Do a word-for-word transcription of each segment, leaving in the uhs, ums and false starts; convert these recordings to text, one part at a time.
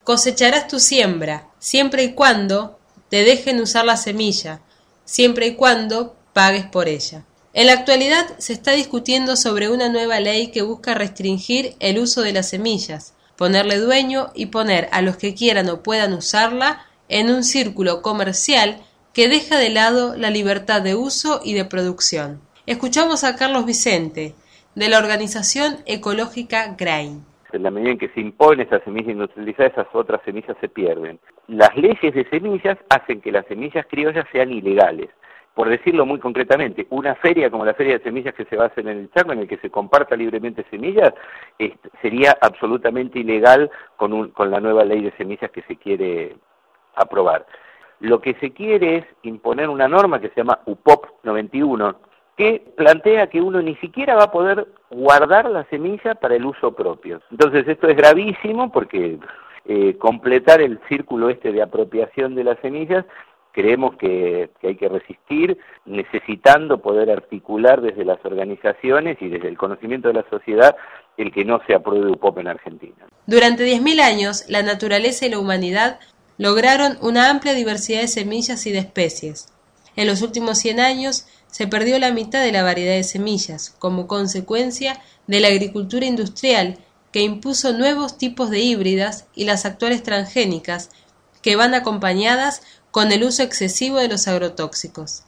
Cosecharás tu siembra, siempre y cuando te dejen usar la semilla, siempre y cuando pagues por ella. En la actualidad se está discutiendo sobre una nueva ley que busca restringir el uso de las semillas, ponerle dueño y poner a los que quieran o puedan usarla en un círculo comercial que deja de lado la libertad de uso y de producción. Escuchamos a Carlos Vicente, de la organización ecológica Grain. En la medida en que se impone esa semilla industrializada, esas otras semillas se pierden. Las leyes de semillas hacen que las semillas criollas sean ilegales. Por decirlo muy concretamente, una feria como la Feria de Semillas que se va a hacer en el Chaco, en el que se comparta libremente semillas, es, sería absolutamente ilegal con, un, con la nueva ley de semillas que se quiere aprobar. Lo que se quiere es imponer una norma que se llama U P O P noventa y uno, que plantea que uno ni siquiera va a poder guardar la semilla para el uso propio. Entonces esto es gravísimo porque eh, completar el círculo este de apropiación de las semillas, creemos que, que hay que resistir, necesitando poder articular desde las organizaciones y desde el conocimiento de la sociedad el que no se apruebe U P O P en Argentina. Durante diez mil años, la naturaleza y la humanidad lograron una amplia diversidad de semillas y de especies. En los últimos cien años se perdió la mitad de la variedad de semillas, como consecuencia de la agricultura industrial que impuso nuevos tipos de híbridas y las actuales transgénicas, que van acompañadas con el uso excesivo de los agrotóxicos.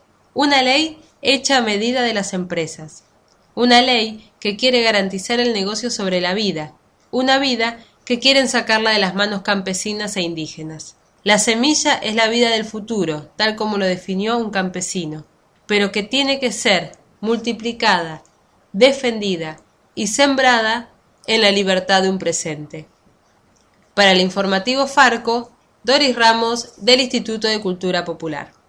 Una ley hecha a medida de las empresas. Una ley que quiere garantizar el negocio sobre la vida. Una vida que quieren sacarla de las manos campesinas e indígenas. La semilla es la vida del futuro, tal como lo definió un campesino, pero que tiene que ser multiplicada, defendida y sembrada en la libertad de un presente. Para el informativo Farco, Doris Ramos, del Instituto de Cultura Popular.